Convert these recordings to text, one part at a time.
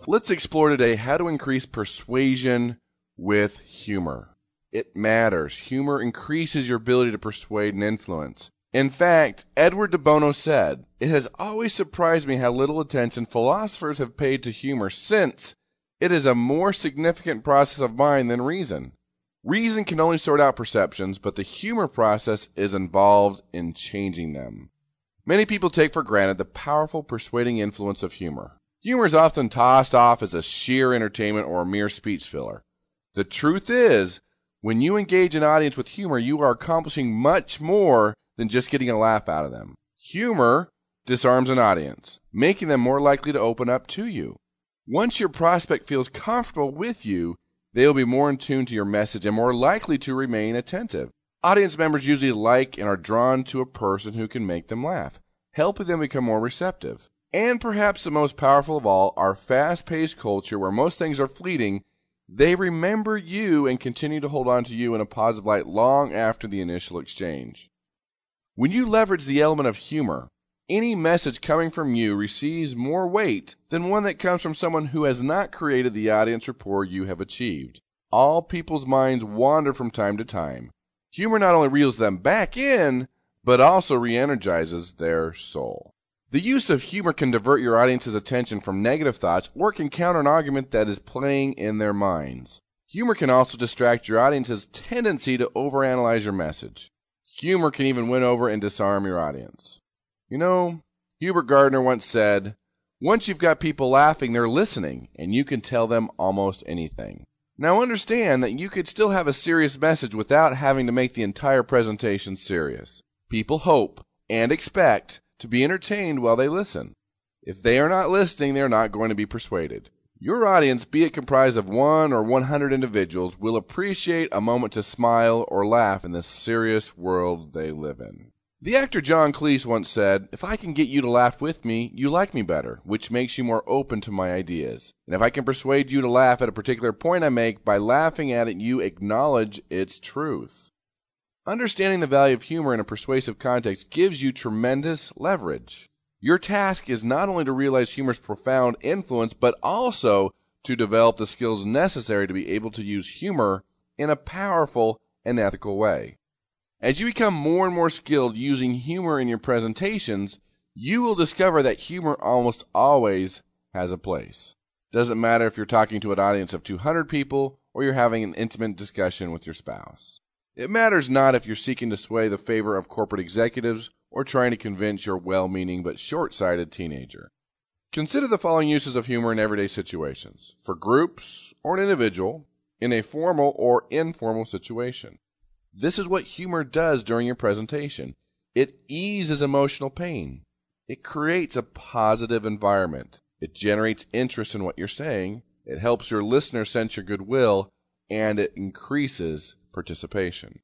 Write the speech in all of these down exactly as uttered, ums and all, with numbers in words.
Let's explore today how to increase persuasion with humor. It matters. Humor increases your ability to persuade and influence. In fact, Edward de Bono said, "It has always surprised me how little attention philosophers have paid to humor, since it is a more significant process of mind than reason. Reason can only sort out perceptions, but the humor process is involved in changing them." Many people take for granted the powerful persuading influence of humor. Humor is often tossed off as a sheer entertainment or a mere speech filler. The truth is, when you engage an audience with humor, you are accomplishing much more than just getting a laugh out of them. Humor disarms an audience, making them more likely to open up to you. Once your prospect feels comfortable with you, they will be more in tune to your message and more likely to remain attentive. Audience members usually like and are drawn to a person who can make them laugh, helping them become more receptive. And perhaps the most powerful of all, our fast-paced culture where most things are fleeting, they remember you and continue to hold on to you in a positive light long after the initial exchange. When you leverage the element of humor, any message coming from you receives more weight than one that comes from someone who has not created the audience rapport you have achieved. All people's minds wander from time to time. Humor not only reels them back in, but also re-energizes their soul. The use of humor can divert your audience's attention from negative thoughts or can counter an argument that is playing in their minds. Humor can also distract your audience's tendency to overanalyze your message. Humor can even win over and disarm your audience. You know, Hubert Gardner once said, "Once you've got people laughing, they're listening, and you can tell them almost anything." Now understand that you could still have a serious message without having to make the entire presentation serious. People hope and expect to be entertained while they listen. If they are not listening, they are not going to be persuaded. Your audience, be it comprised of one or one hundred individuals, will appreciate a moment to smile or laugh in the serious world they live in. The actor John Cleese once said, "If I can get you to laugh with me, you like me better, which makes you more open to my ideas. And if I can persuade you to laugh at a particular point I make, by laughing at it, you acknowledge its truth." Understanding the value of humor in a persuasive context gives you tremendous leverage. Your task is not only to realize humor's profound influence, but also to develop the skills necessary to be able to use humor in a powerful and ethical way. As you become more and more skilled using humor in your presentations, you will discover that humor almost always has a place. Doesn't matter if you're talking to an audience of two hundred people or you're having an intimate discussion with your spouse. It matters not if you're seeking to sway the favor of corporate executives or trying to convince your well-meaning but short-sighted teenager. Consider the following uses of humor in everyday situations, for groups or an individual, in a formal or informal situation. This is what humor does during your presentation. It eases emotional pain. It creates a positive environment. It generates interest in what you're saying. It helps your listener sense your goodwill, and it increases participation.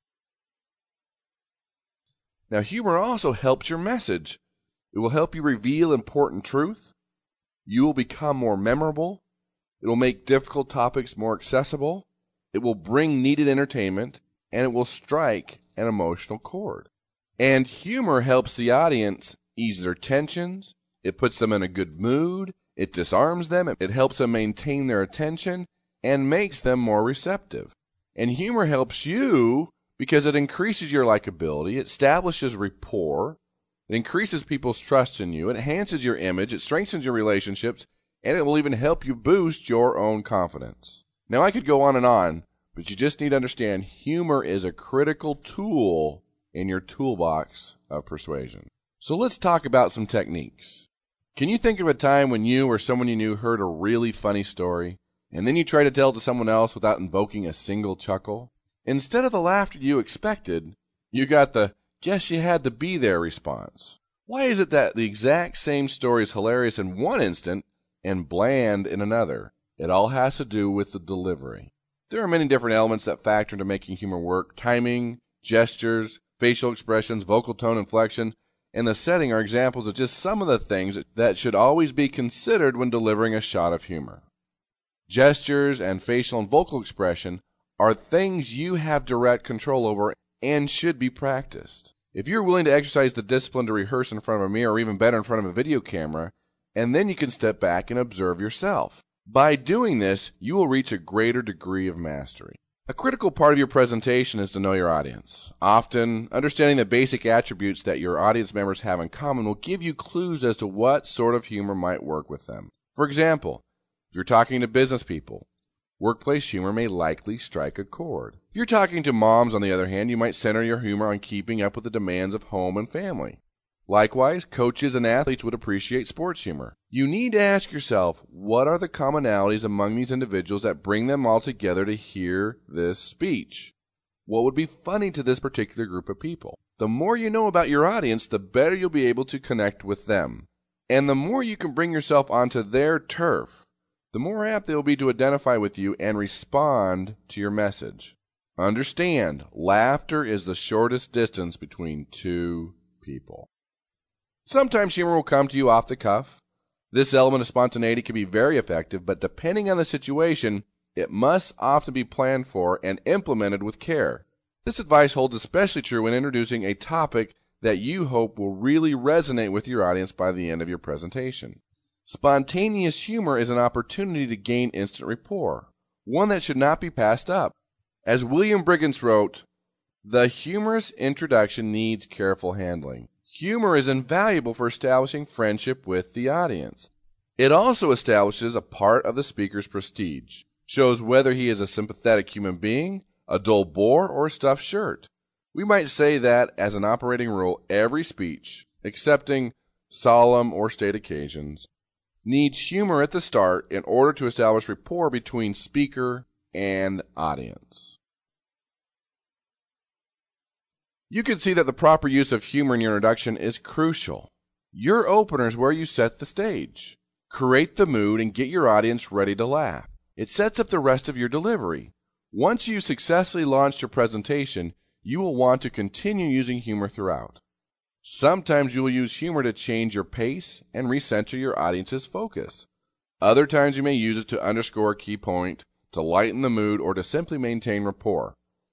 Now, humor also helps your message. It will help you reveal important truth. You will become more memorable. It will make difficult topics more accessible. It will bring needed entertainment, and it will strike an emotional chord. And humor helps the audience ease their tensions. It puts them in a good mood. It disarms them. It helps them maintain their attention and makes them more receptive. And humor helps you because it increases your likability, it establishes rapport, it increases people's trust in you, it enhances your image, it strengthens your relationships, and it will even help you boost your own confidence. Now, I could go on and on, but you just need to understand humor is a critical tool in your toolbox of persuasion. So let's talk about some techniques. Can you think of a time when you or someone you knew heard a really funny story, and then you try to tell it to someone else without invoking a single chuckle? Instead of the laughter you expected, you got the "guess you had to be there" response. Why is it that the exact same story is hilarious in one instant and bland in another? It all has to do with the delivery. There are many different elements that factor into making humor work. Timing, gestures, facial expressions, vocal tone, inflection, and the setting are examples of just some of the things that should always be considered when delivering a shot of humor. Gestures and facial and vocal expression are things you have direct control over and should be practiced. If you're willing to exercise the discipline to rehearse in front of a mirror or even better in front of a video camera and then you can step back and observe yourself. By doing this, you will reach a greater degree of mastery. A critical part of your presentation is to know your audience. Often, understanding the basic attributes that your audience members have in common will give you clues as to what sort of humor might work with them. For example, if you're talking to business people, workplace humor may likely strike a chord. If you're talking to moms, on the other hand, you might center your humor on keeping up with the demands of home and family. Likewise, coaches and athletes would appreciate sports humor. You need to ask yourself, what are the commonalities among these individuals that bring them all together to hear this speech? What would be funny to this particular group of people? The more you know about your audience, the better you'll be able to connect with them. And the more you can bring yourself onto their turf, the more apt they will be to identify with you and respond to your message. Understand, laughter is the shortest distance between two people. Sometimes humor will come to you off the cuff. This element of spontaneity can be very effective, but depending on the situation, it must often be planned for and implemented with care. This advice holds especially true when introducing a topic that you hope will really resonate with your audience by the end of your presentation. Spontaneous humor is an opportunity to gain instant rapport, one that should not be passed up. As William Briggins wrote, "The humorous introduction needs careful handling." Humor is invaluable for establishing friendship with the audience. It also establishes a part of the speaker's prestige, shows whether he is a sympathetic human being, a dull bore, or a stuffed shirt. We might say that, as an operating rule, every speech, excepting solemn or state occasions, needs humor at the start in order to establish rapport between speaker and audience. You can see that the proper use of humor in your introduction is crucial. Your opener is where you set the stage. Create the mood and get your audience ready to laugh. It sets up the rest of your delivery. Once you've successfully launched your presentation, you will want to continue using humor throughout. Sometimes you will use humor to change your pace and recenter your audience's focus. Other times you may use it to underscore a key point, to lighten the mood, or to simply maintain rapport.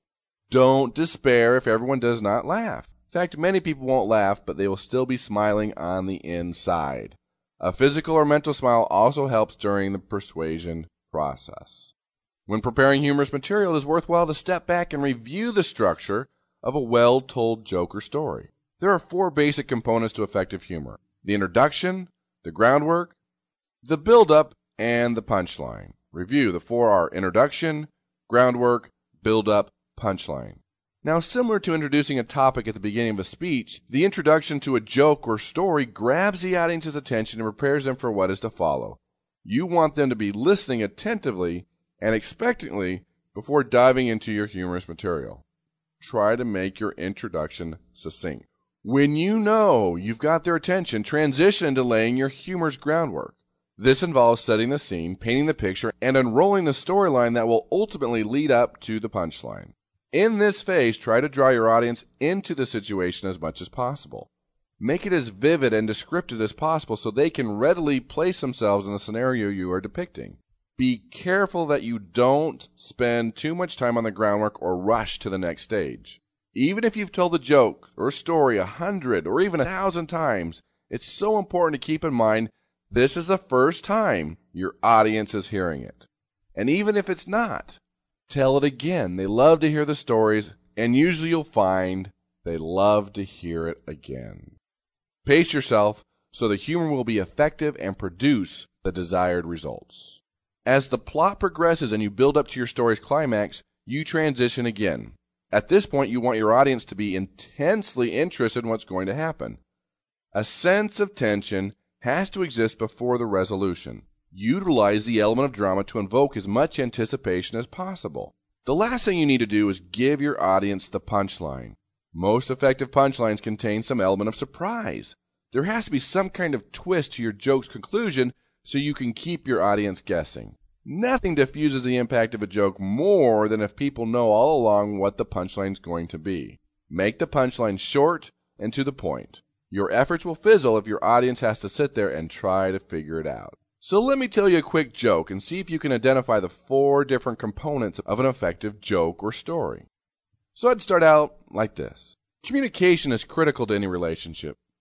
Don't despair if everyone does not laugh. In fact, many people won't laugh, but they will still be smiling on the inside. A physical or mental smile also helps during the persuasion process. When preparing humorous material, it is worthwhile to step back and review the structure of a well-told joke or story. There are four basic components to effective humor: the introduction, the groundwork, the build-up, and the punchline. Review. The four are introduction, groundwork, build-up, punchline. Now, similar to introducing a topic at the beginning of a speech, the introduction to a joke or story grabs the audience's attention and prepares them for what is to follow. You want them to be listening attentively and expectantly before diving into your humorous material. Try to make your introduction succinct. When you know you've got their attention, transition into laying your humorous groundwork. This involves setting the scene, painting the picture, and unrolling the storyline that will ultimately lead up to the punchline. In this phase, try to draw your audience into the situation as much as possible. Make it as vivid and descriptive as possible so they can readily place themselves in the scenario you are depicting. Be careful that you don't spend too much time on the groundwork or rush to the next stage. Even if you've told the joke or story a hundred or even a thousand times, it's so important to keep in mind this is the first time your audience is hearing it. And even if it's not, tell it again. They love to hear the stories, and usually you'll find they love to hear it again. Pace yourself so the humor will be effective and produce the desired results. As the plot progresses and you build up to your story's climax, you transition again. At this point, you want your audience to be intensely interested in what's going to happen. A sense of tension has to exist before the resolution. Utilize the element of drama to invoke as much anticipation as possible. The last thing you need to do is give your audience the punchline. Most effective punchlines contain some element of surprise. There has to be some kind of twist to your joke's conclusion so you can keep your audience guessing. Nothing diffuses the impact of a joke more than if people know all along what the punchline's going to be. Make the punchline short and to the point. Your efforts will fizzle if your audience has to sit there and try to figure it out. So let me tell you a quick joke and see if you can identify the four different components of an effective joke or story. So I'd start out like this. Communication is critical to any relationship.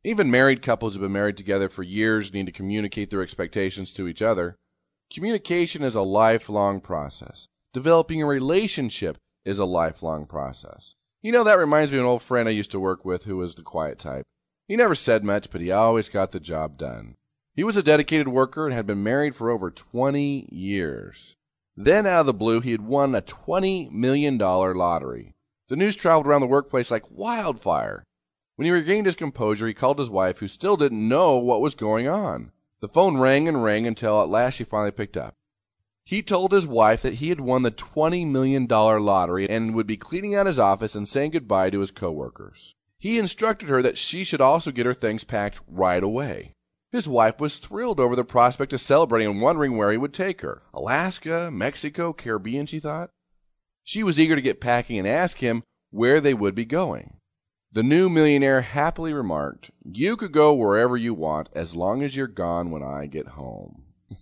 Even married couples who have been married together for years need to communicate their expectations to each other. Communication is a lifelong process. Developing a relationship is a lifelong process. You know, that reminds me of an old friend I used to work with who was the quiet type. He never said much, but he always got the job done. He was a dedicated worker and had been married for over twenty years. Then, out of the blue, he had won a twenty million dollars lottery. The news traveled around the workplace like wildfire. When he regained his composure, he called his wife, who still didn't know what was going on. The phone rang and rang until at last she finally picked up. He told his wife that he had won the twenty million dollars lottery and would be cleaning out his office and saying goodbye to his coworkers. He instructed her that she should also get her things packed right away. His wife was thrilled over the prospect of celebrating and wondering where he would take her. Alaska, Mexico, Caribbean, she thought. She was eager to get packing and ask him where they would be going. The new millionaire happily remarked, "You could go wherever you want as long as you're gone when I get home."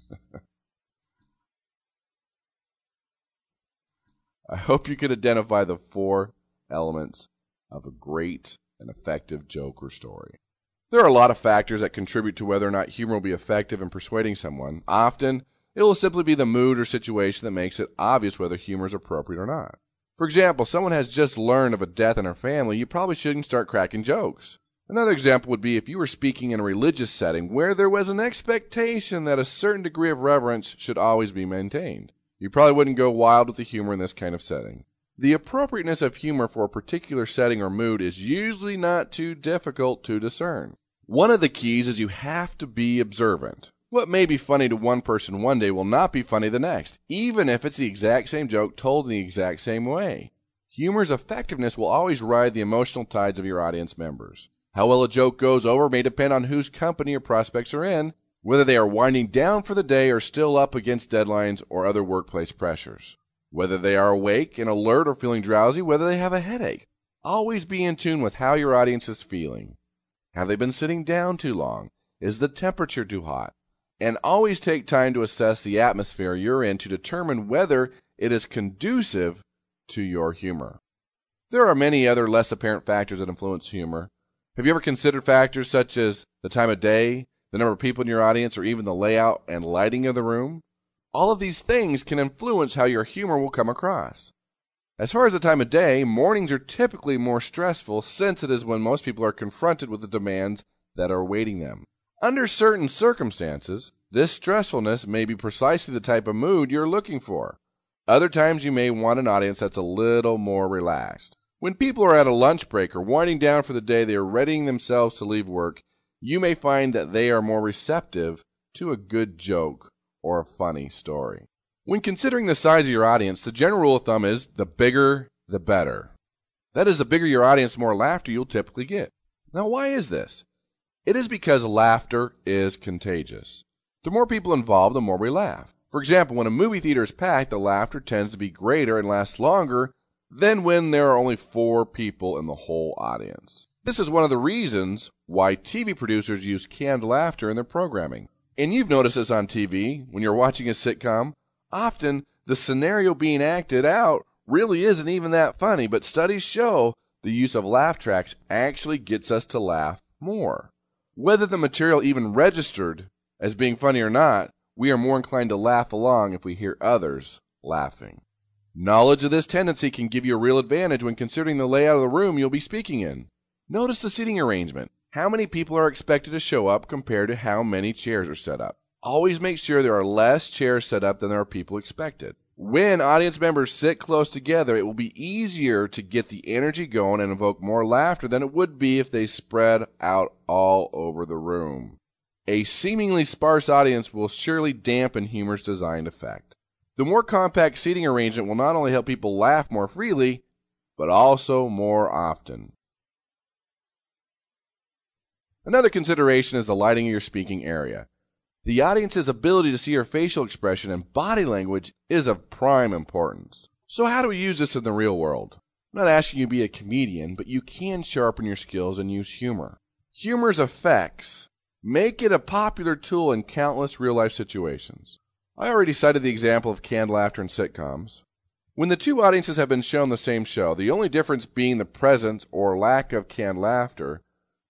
I hope you can identify the four elements of a great and effective joke or story. There are a lot of factors that contribute to whether or not humor will be effective in persuading someone. Often, it will simply be the mood or situation that makes it obvious whether humor is appropriate or not. For example, someone has just learned of a death in her family, you probably shouldn't start cracking jokes. Another example would be if you were speaking in a religious setting where there was an expectation that a certain degree of reverence should always be maintained. You probably wouldn't go wild with the humor in this kind of setting. The appropriateness of humor for a particular setting or mood is usually not too difficult to discern. One of the keys is you have to be observant. What may be funny to one person one day will not be funny the next, even if it's the exact same joke told in the exact same way. Humor's effectiveness will always ride the emotional tides of your audience members. How well a joke goes over may depend on whose company or prospects are in, whether they are winding down for the day or still up against deadlines or other workplace pressures, whether they are awake and alert or feeling drowsy, whether they have a headache. Always be in tune with how your audience is feeling. Have they been sitting down too long? Is the temperature too hot? And always take time to assess the atmosphere you're in to determine whether it is conducive to your humor. There are many other less apparent factors that influence humor. Have you ever considered factors such as the time of day, the number of people in your audience, or even the layout and lighting of the room? All of these things can influence how your humor will come across. As far as the time of day, mornings are typically more stressful since it is when most people are confronted with the demands that are awaiting them. Under certain circumstances, this stressfulness may be precisely the type of mood you're looking for. Other times you may want an audience that's a little more relaxed. When people are at a lunch break or winding down for the day, they are readying themselves to leave work, you may find that they are more receptive to a good joke or a funny story. When considering the size of your audience, the general rule of thumb is the bigger, the better. That is, the bigger your audience, the more laughter you'll typically get. Now, why is this? It is because laughter is contagious. The more people involved, the more we laugh. For example, when a movie theater is packed, the laughter tends to be greater and lasts longer than when there are only four people in the whole audience. This is one of the reasons why T V producers use canned laughter in their programming. And you've noticed this on T V when you're watching a sitcom. Often, the scenario being acted out really isn't even that funny, but studies show the use of laugh tracks actually gets us to laugh more. Whether the material even registered as being funny or not, we are more inclined to laugh along if we hear others laughing. Knowledge of this tendency can give you a real advantage when considering the layout of the room you'll be speaking in. Notice the seating arrangement. How many people are expected to show up compared to how many chairs are set up? Always make sure there are less chairs set up than there are people expected. When audience members sit close together, it will be easier to get the energy going and evoke more laughter than it would be if they spread out all over the room. A seemingly sparse audience will surely dampen humor's designed effect. The more compact seating arrangement will not only help people laugh more freely, but also more often. Another consideration is the lighting of your speaking area. The audience's ability to see your facial expression and body language is of prime importance. So how do we use this in the real world? I'm not asking you to be a comedian, but you can sharpen your skills and use humor. Humor's effects make it a popular tool in countless real-life situations. I already cited the example of canned laughter in sitcoms. When the two audiences have been shown the same show, the only difference being the presence or lack of canned laughter,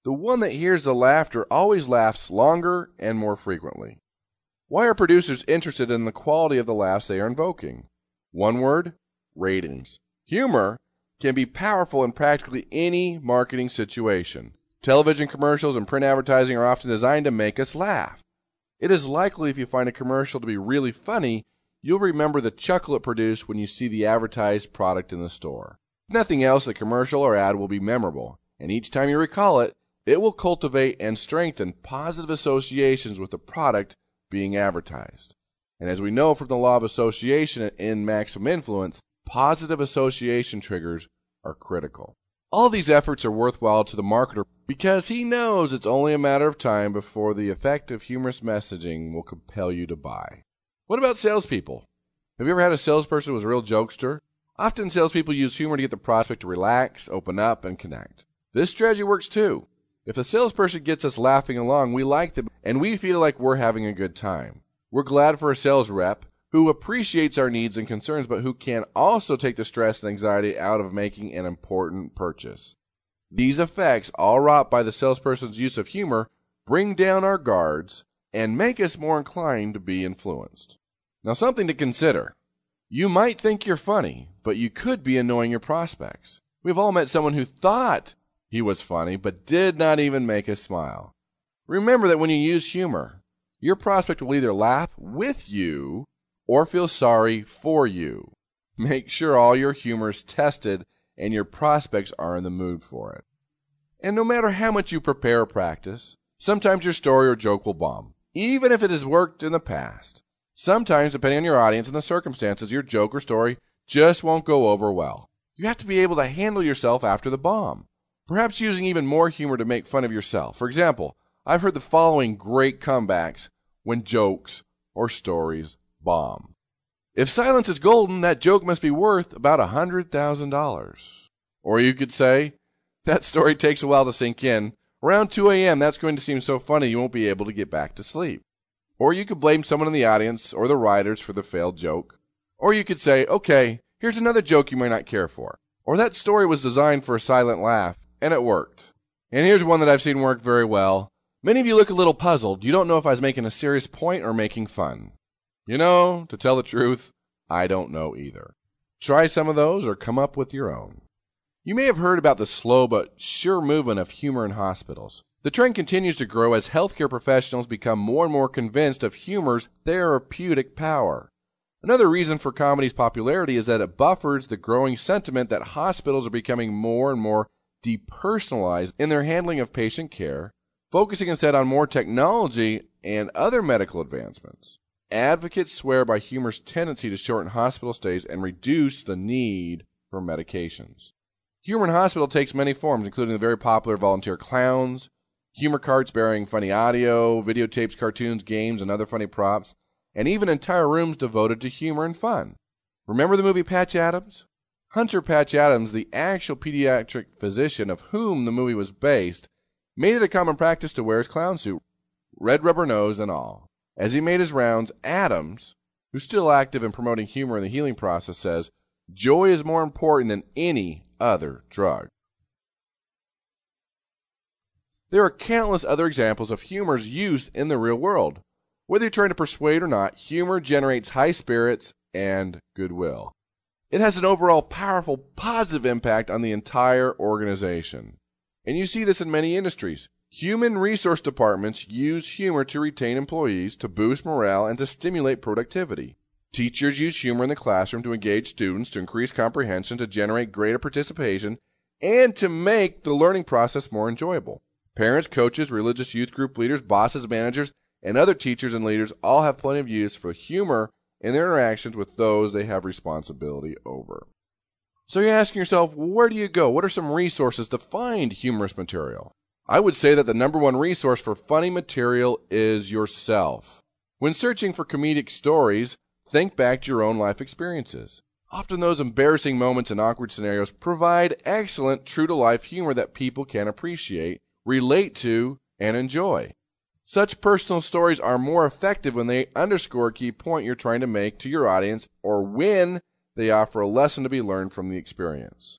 The one that hears the laughter always laughs longer and more frequently. Why are producers interested in the quality of the laughs they are invoking? One word: ratings. Humor can be powerful in practically any marketing situation. Television commercials and print advertising are often designed to make us laugh. It is likely if you find a commercial to be really funny, you'll remember the chuckle it produced when you see the advertised product in the store. If nothing else, the commercial or ad will be memorable, and each time you recall it, it will cultivate and strengthen positive associations with the product being advertised. And as we know from the law of association in Maximum Influence, positive association triggers are critical. All these efforts are worthwhile to the marketer because he knows it's only a matter of time before the effective humorous messaging will compel you to buy. What about salespeople? Have you ever had a salesperson who was a real jokester? Often salespeople use humor to get the prospect to relax, open up, and connect. This strategy works too. If the salesperson gets us laughing along, we like them and we feel like we're having a good time. We're glad for a sales rep who appreciates our needs and concerns, but who can also take the stress and anxiety out of making an important purchase. These effects, all wrought by the salesperson's use of humor, bring down our guards and make us more inclined to be influenced. Now, something to consider. You might think you're funny, but you could be annoying your prospects. We've all met someone who thought he was funny, but did not even make us smile. Remember that when you use humor, your prospect will either laugh with you or feel sorry for you. Make sure all your humor is tested and your prospects are in the mood for it. And no matter how much you prepare or practice, sometimes your story or joke will bomb, even if it has worked in the past. Sometimes, depending on your audience and the circumstances, your joke or story just won't go over well. You have to be able to handle yourself after the bomb, perhaps using even more humor to make fun of yourself. For example, I've heard the following great comebacks when jokes or stories bomb. If silence is golden, that joke must be worth about one hundred thousand dollars. Or you could say, that story takes a while to sink in. Around two a.m., that's going to seem so funny you won't be able to get back to sleep. Or you could blame someone in the audience or the writers for the failed joke. Or you could say, okay, here's another joke you may not care for. Or that story was designed for a silent laugh, and it worked. And here's one that I've seen work very well. Many of you look a little puzzled. You don't know if I was making a serious point or making fun. You know, to tell the truth, I don't know either. Try some of those or come up with your own. You may have heard about the slow but sure movement of humor in hospitals. The trend continues to grow as healthcare professionals become more and more convinced of humor's therapeutic power. Another reason for comedy's popularity is that it buffers the growing sentiment that hospitals are becoming more and more depersonalized in their handling of patient care, focusing instead on more technology and other medical advancements. Advocates swear by humor's tendency to shorten hospital stays and reduce the need for medications. Humor in hospital takes many forms, including the very popular volunteer clowns, humor carts bearing funny audio, videotapes, cartoons, games, and other funny props, and even entire rooms devoted to humor and fun. Remember the movie Patch Adams? Hunter Patch Adams, the actual pediatric physician of whom the movie was based, made it a common practice to wear his clown suit, red rubber nose and all. As he made his rounds, Adams, who's still active in promoting humor in the healing process, says, "Joy is more important than any other drug." There are countless other examples of humor's use in the real world. Whether you're trying to persuade or not, humor generates high spirits and goodwill. It has an overall powerful positive impact on the entire organization. And you see this in many industries. Human resource departments use humor to retain employees, to boost morale, and to stimulate productivity. Teachers use humor in the classroom to engage students, to increase comprehension, to generate greater participation, and to make the learning process more enjoyable. Parents, coaches, religious youth group leaders, bosses, managers, and other teachers and leaders all have plenty of use for humor in their interactions with those they have responsibility over. So you're asking yourself, where do you go? What are some resources to find humorous material? I would say that the number one resource for funny material is yourself. When searching for comedic stories, think back to your own life experiences. Often those embarrassing moments and awkward scenarios provide excellent, true-to-life humor that people can appreciate, relate to, and enjoy. Such personal stories are more effective when they underscore a key point you're trying to make to your audience or when they offer a lesson to be learned from the experience.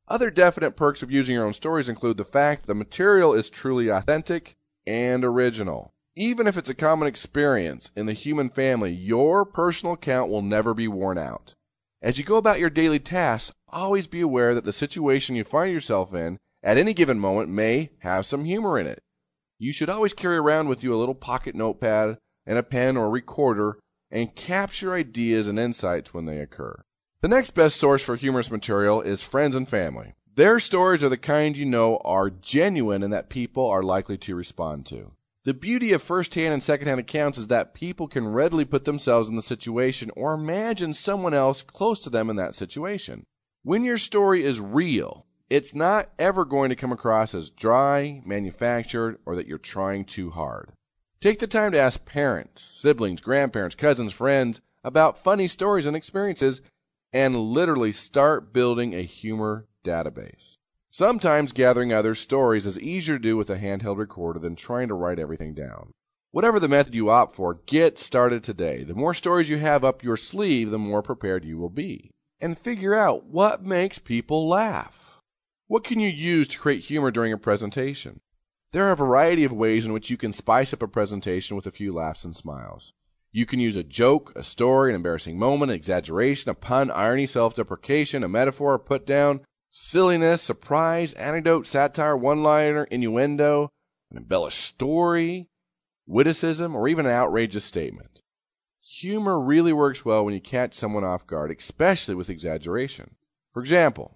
Other definite perks of using your own stories include the fact the material is truly authentic and original. Even if it's a common experience in the human family, your personal account will never be worn out. As you go about your daily tasks, always be aware that the situation you find yourself in at any given moment may have some humor in it. You should always carry around with you a little pocket notepad and a pen or recorder and capture ideas and insights when they occur. The next best source for humorous material is friends and family. Their stories are the kind you know are genuine and that people are likely to respond to. The beauty of first-hand and second-hand accounts is that people can readily put themselves in the situation or imagine someone else close to them in that situation. When your story is real, it's not ever going to come across as dry, manufactured, or that you're trying too hard. Take the time to ask parents, siblings, grandparents, cousins, friends about funny stories and experiences, and literally start building a humor database. Sometimes gathering others' stories is easier to do with a handheld recorder than trying to write everything down. Whatever the method you opt for, get started today. The more stories you have up your sleeve, the more prepared you will be. And figure out what makes people laugh. What can you use to create humor during a presentation? There are a variety of ways in which you can spice up a presentation with a few laughs and smiles. You can use a joke, a story, an embarrassing moment, an exaggeration, a pun, irony, self-deprecation, a metaphor, a put-down, silliness, surprise, anecdote, satire, one-liner, innuendo, an embellished story, witticism, or even an outrageous statement. Humor really works well when you catch someone off guard, especially with exaggeration. For example,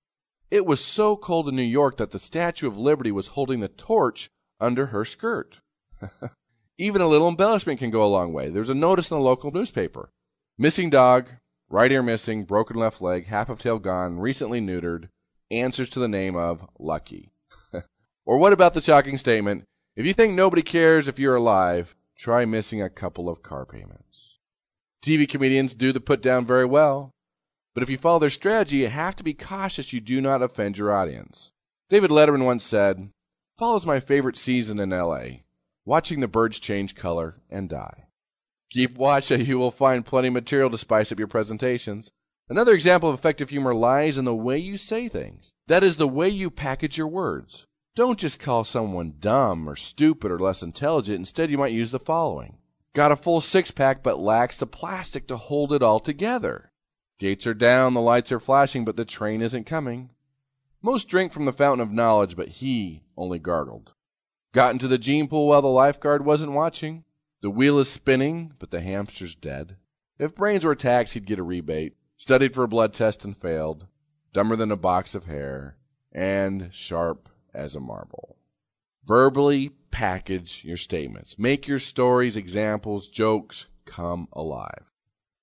it was so cold in New York that the Statue of Liberty was holding the torch under her skirt. Even a little embellishment can go a long way. There's a notice in a local newspaper. Missing dog, right ear missing, broken left leg, half of tail gone, recently neutered, answers to the name of Lucky. Or what about the shocking statement, if you think nobody cares if you're alive, try missing a couple of car payments. T V comedians do the put down very well, but if you follow their strategy, you have to be cautious you do not offend your audience. David Letterman once said, "Fall is my favorite season in L A, watching the birds change color and die." Keep watch and you will find plenty of material to spice up your presentations. Another example of effective humor lies in the way you say things. That is, the way you package your words. Don't just call someone dumb or stupid or less intelligent. Instead, you might use the following. Got a full six-pack but lacks the plastic to hold it all together. Gates are down, the lights are flashing, but the train isn't coming. Most drink from the fountain of knowledge, but he only gargled. Got into the gene pool while the lifeguard wasn't watching. The wheel is spinning, but the hamster's dead. If brains were taxed, he'd get a rebate. Studied for a blood test and failed. Dumber than a box of hair. And sharp as a marble. Verbally package your statements. Make your stories, examples, jokes come alive.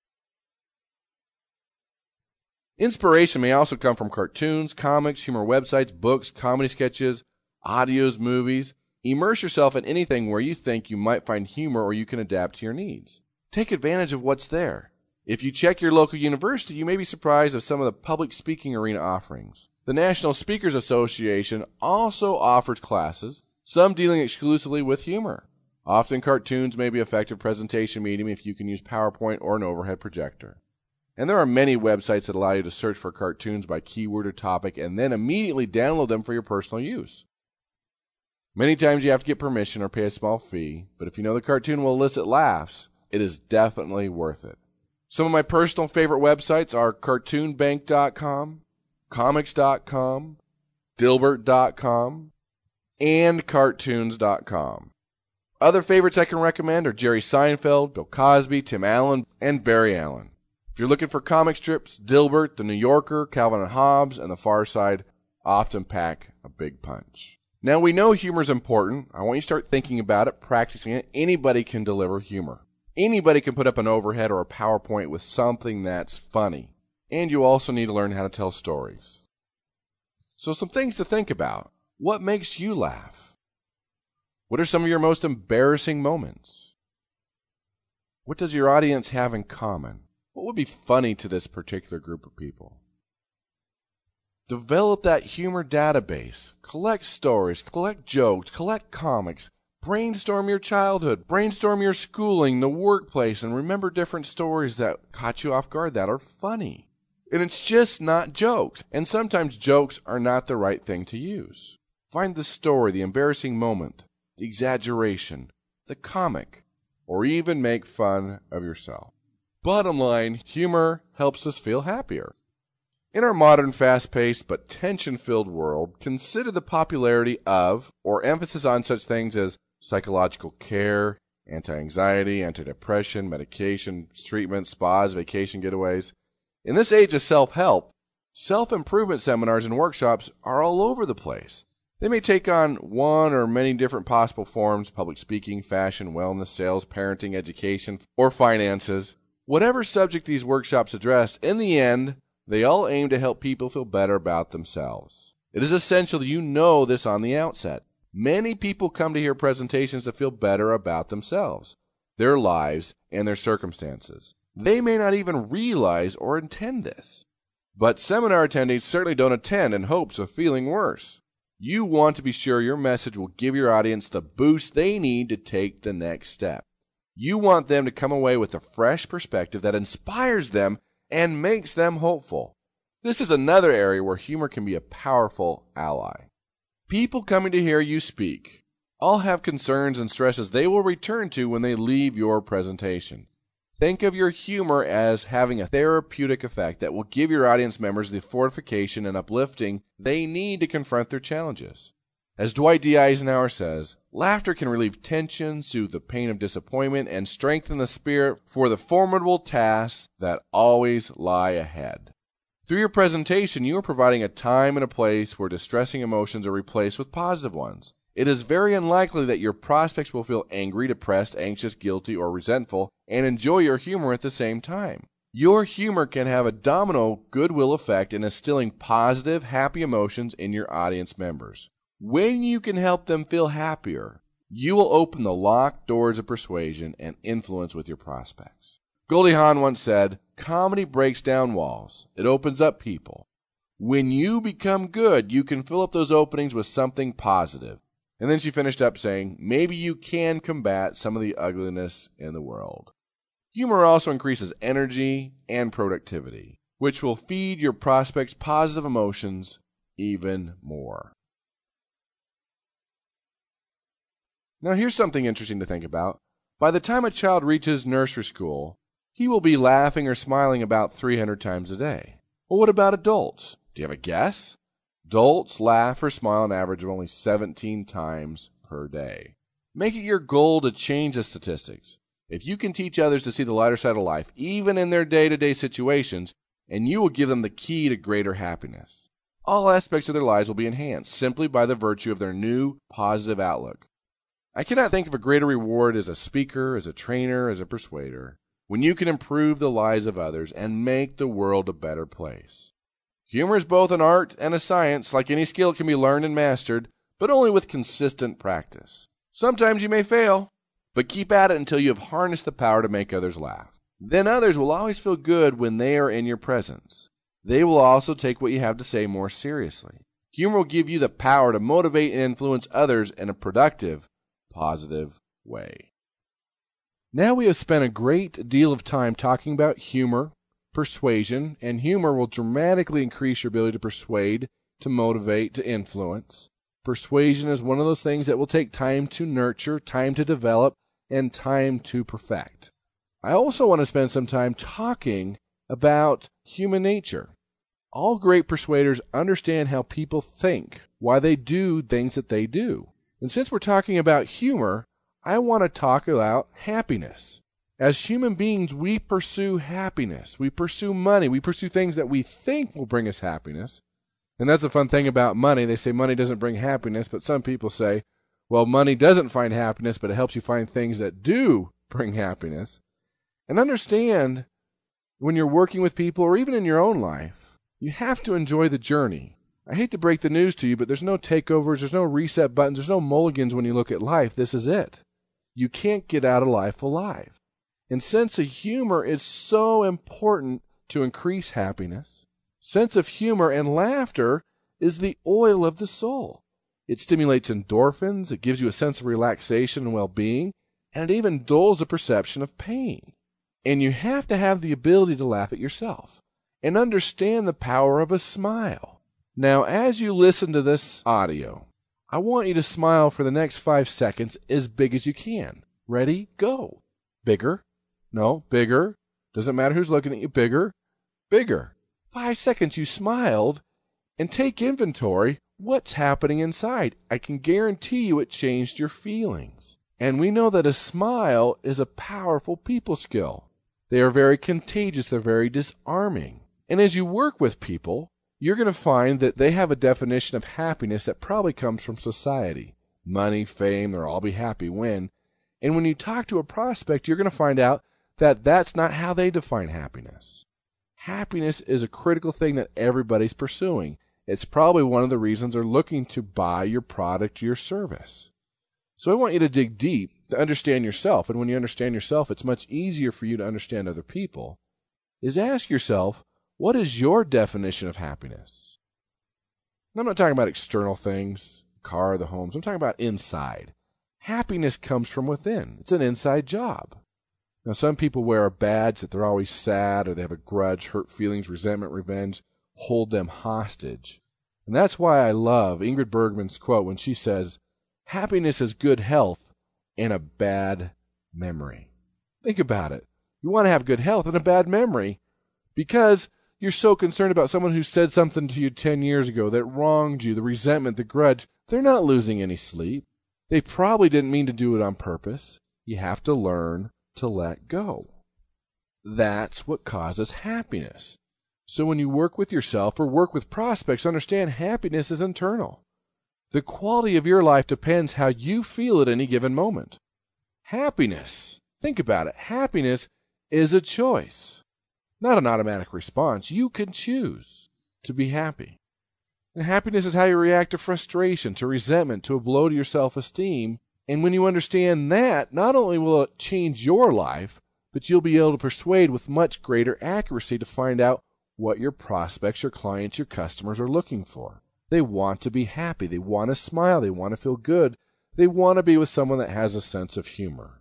Inspiration may also come from cartoons, comics, humor websites, books, comedy sketches, audios, movies. Immerse yourself in anything where you think you might find humor or you can adapt to your needs. Take advantage of what's there. If you check your local university, you may be surprised at some of the public speaking arena offerings. The National Speakers Association also offers classes, some dealing exclusively with humor. Often cartoons may be an effective presentation medium if you can use PowerPoint or an overhead projector. And there are many websites that allow you to search for cartoons by keyword or topic and then immediately download them for your personal use. Many times you have to get permission or pay a small fee, but if you know the cartoon will elicit laughs, it is definitely worth it. Some of my personal favorite websites are cartoon bank dot com, comics dot com, dilbert dot com, and cartoons dot com. Other favorites I can recommend are Jerry Seinfeld, Bill Cosby, Tim Allen, and Barry Allen. If you're looking for comic strips, Dilbert, The New Yorker, Calvin and Hobbes, and The Far Side often pack a big punch. Now, we know humor is important. I want you to start thinking about it, practicing it. Anybody can deliver humor. Anybody can put up an overhead or a PowerPoint with something that's funny. And you also need to learn how to tell stories. So some things to think about. What makes you laugh? What are some of your most embarrassing moments? What does your audience have in common? What would be funny to this particular group of people? Develop that humor database. Collect stories, collect jokes, collect comics. Brainstorm your childhood. Brainstorm your schooling, the workplace, and remember different stories that caught you off guard that are funny. And it's just not jokes. And sometimes jokes are not the right thing to use. Find the story, the embarrassing moment, the exaggeration, the comic, or even make fun of yourself. Bottom line, humor helps us feel happier. In our modern, fast-paced but tension-filled world, consider the popularity of or emphasis on such things as psychological care, anti-anxiety, antidepressant, medication, treatments, spas, vacation getaways. In this age of self-help, self-improvement seminars and workshops are all over the place. They may take on one or many different possible forms: public speaking, fashion, wellness, sales, parenting, education, or finances. Whatever subject these workshops address, in the end, they all aim to help people feel better about themselves. It is essential that you know this on the outset. Many people come to hear presentations to feel better about themselves, their lives, and their circumstances. They may not even realize or intend this. But seminar attendees certainly don't attend in hopes of feeling worse. You want to be sure your message will give your audience the boost they need to take the next step. You want them to come away with a fresh perspective that inspires them and makes them hopeful. This is another area where humor can be a powerful ally. People coming to hear you speak all have concerns and stresses they will return to when they leave your presentation. Think of your humor as having a therapeutic effect that will give your audience members the fortification and uplifting they need to confront their challenges. As Dwight D. Eisenhower says, laughter can relieve tension, soothe the pain of disappointment, and strengthen the spirit for the formidable tasks that always lie ahead. Through your presentation, you are providing a time and a place where distressing emotions are replaced with positive ones. It is very unlikely that your prospects will feel angry, depressed, anxious, guilty, or resentful and enjoy your humor at the same time. Your humor can have a domino goodwill effect in instilling positive, happy emotions in your audience members. When you can help them feel happier, you will open the locked doors of persuasion and influence with your prospects. Goldie Hawn once said, "Comedy breaks down walls. It opens up people. When you become good, you can fill up those openings with something positive." And then she finished up saying, "Maybe you can combat some of the ugliness in the world." Humor also increases energy and productivity, which will feed your prospects' positive emotions even more. Now here's something interesting to think about. By the time a child reaches nursery school, he will be laughing or smiling about three hundred times a day. Well, what about adults? Do you have a guess? Adults laugh or smile an average of only seventeen times per day. Make it your goal to change the statistics. If you can teach others to see the lighter side of life, even in their day-to-day situations, and you will give them the key to greater happiness. All aspects of their lives will be enhanced simply by the virtue of their new positive outlook. I cannot think of a greater reward as a speaker, as a trainer, as a persuader, when you can improve the lives of others and make the world a better place. Humor is both an art and a science. Like any skill, it can be learned and mastered, but only with consistent practice. Sometimes you may fail, but keep at it until you have harnessed the power to make others laugh. Then others will always feel good when they are in your presence. They will also take what you have to say more seriously. Humor will give you the power to motivate and influence others in a productive, positive way. Now we have spent a great deal of time talking about humor, persuasion, and humor will dramatically increase your ability to persuade, to motivate, to influence. Persuasion is one of those things that will take time to nurture, time to develop, and time to perfect. I also want to spend some time talking about human nature. All great persuaders understand how people think, why they do things that they do. And since we're talking about humor, I want to talk about happiness. As human beings, we pursue happiness. We pursue money. We pursue things that we think will bring us happiness. And that's the fun thing about money. They say money doesn't bring happiness, but some people say, well, money doesn't find happiness, but it helps you find things that do bring happiness. And understand, when you're working with people or even in your own life, you have to enjoy the journey. I hate to break the news to you, but there's no takeovers, there's no reset buttons, there's no mulligans when you look at life. This is it. You can't get out of life alive. And sense of humor is so important to increase happiness. Sense of humor and laughter is the oil of the soul. It stimulates endorphins, it gives you a sense of relaxation and well-being, and it even dulls the perception of pain. And you have to have the ability to laugh at yourself. and understand the power of a smile. Now, as you listen to this audio, I want you to smile for the next five seconds as big as you can. Ready? Go. Bigger. No, bigger. Doesn't matter who's looking at you. Bigger. Bigger. Five seconds you smiled, and take inventory. What's happening inside? I can guarantee you it changed your feelings. And we know that a smile is a powerful people skill. They are very contagious. They're very disarming. And as you work with people, you're going to find that they have a definition of happiness that probably comes from society. Money, fame, they'll all be happy when. And when you talk to a prospect, you're going to find out that that's not how they define happiness. Happiness is a critical thing that everybody's pursuing. It's probably one of the reasons they're looking to buy your product or your service. So I want you to dig deep to understand yourself. And when you understand yourself, it's much easier for you to understand other people. Is ask yourself, what is your definition of happiness? And I'm not talking about external things, the car, the homes. I'm talking about inside. Happiness comes from within. It's an inside job. Now, some people wear a badge that they're always sad, or they have a grudge, hurt feelings, resentment, revenge, hold them hostage. And that's why I love Ingrid Bergman's quote when she says, happiness is good health and a bad memory. Think about it. You want to have good health and a bad memory because you're so concerned about someone who said something to you ten years ago that wronged you, the resentment, the grudge. They're not losing any sleep. They probably didn't mean to do it on purpose. You have to learn to let go. That's what causes happiness. So when you work with yourself or work with prospects, understand happiness is internal. The quality of your life depends how you feel at any given moment. Happiness, think about it, happiness is a choice, not an automatic response. You can choose to be happy. And happiness is how you react to frustration, to resentment, to a blow to your self-esteem. And when you understand that, not only will it change your life, but you'll be able to persuade with much greater accuracy to find out what your prospects, your clients, your customers are looking for. They want to be happy. They want to smile. They want to feel good. They want to be with someone that has a sense of humor.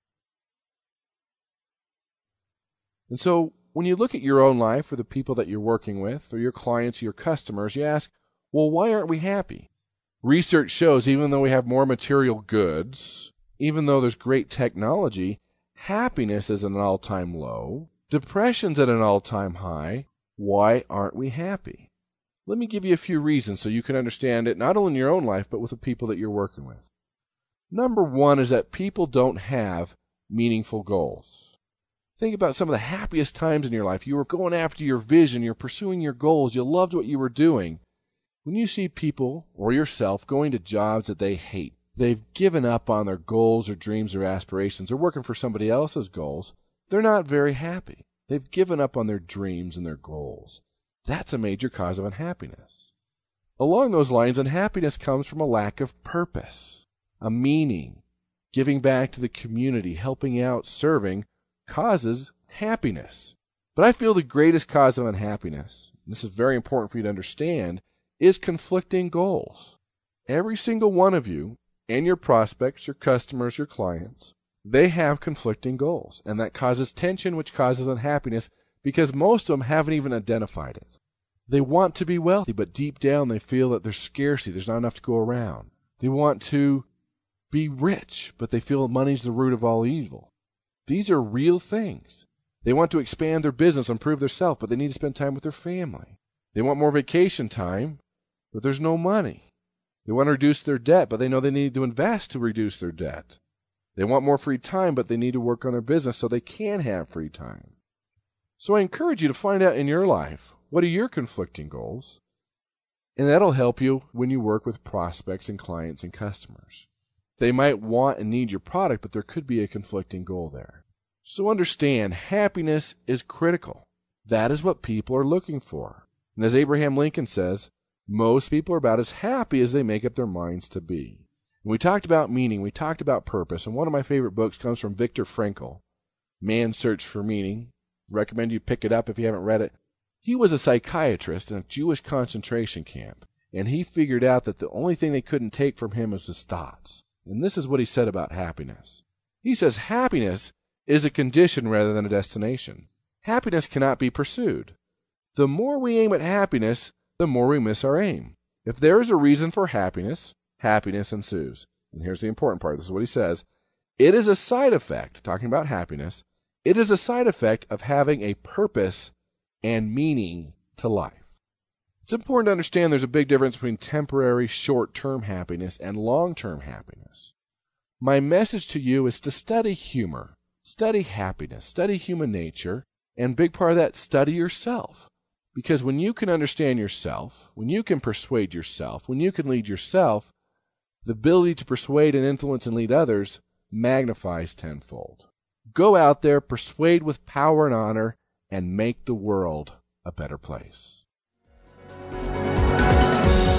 And so when you look at your own life or the people that you're working with or your clients, your customers, you ask, well, why aren't we happy? Research shows even though we have more material goods, even though there's great technology, happiness is at an all-time low. Depression's at an all-time high. Why aren't we happy? Let me give you a few reasons so you can understand it not only in your own life, but with the people that you're working with. Number one is that people don't have meaningful goals. Think about some of the happiest times in your life. You were going after your vision. You're pursuing your goals. You loved what you were doing. When you see people or yourself going to jobs that they hate, they've given up on their goals or dreams or aspirations, or working for somebody else's goals, they're not very happy. They've given up on their dreams and their goals. That's a major cause of unhappiness. Along those lines, unhappiness comes from a lack of purpose, a meaning. Giving back to the community, helping out, serving, causes happiness. But I feel the greatest cause of unhappiness, and this is very important for you to understand, is conflicting goals. Every single one of you and your prospects, your customers, your clients, they have conflicting goals, and that causes tension, which causes unhappiness, because most of them haven't even identified it. They want to be wealthy, but deep down they feel that there's scarcity, there's not enough to go around. They want to be rich, but they feel money's the root of all evil. These are real things. They want to expand their business, improve their self, but they need to spend time with their family. They want more vacation time, but there's no money. They want to reduce their debt, but they know they need to invest to reduce their debt. They want more free time, but they need to work on their business so they can have free time. So I encourage you to find out in your life, what are your conflicting goals? And that'll help you when you work with prospects and clients and customers. They might want and need your product, but there could be a conflicting goal there. So understand, happiness is critical. That is what people are looking for. And as Abraham Lincoln says, most people are about as happy as they make up their minds to be. And we talked about meaning, we talked about purpose, and one of my favorite books comes from Viktor Frankl, Man's Search for Meaning. Recommend you pick it up if you haven't read it. He was a psychiatrist in a Jewish concentration camp, and he figured out that the only thing they couldn't take from him was his thoughts. And this is what he said about happiness. He says happiness is a condition rather than a destination. Happiness cannot be pursued. The more we aim at happiness, the more we miss our aim. If there is a reason for happiness, happiness ensues. And here's the important part. This is what he says. It is a side effect, talking about happiness, it is a side effect of having a purpose and meaning to life. It's important to understand there's a big difference between temporary, short-term happiness and long-term happiness. My message to you is to study humor, study happiness, study human nature, and big part of that, study yourself. Because when you can understand yourself, when you can persuade yourself, when you can lead yourself, the ability to persuade and influence and lead others magnifies tenfold. Go out there, persuade with power and honor, and make the world a better place.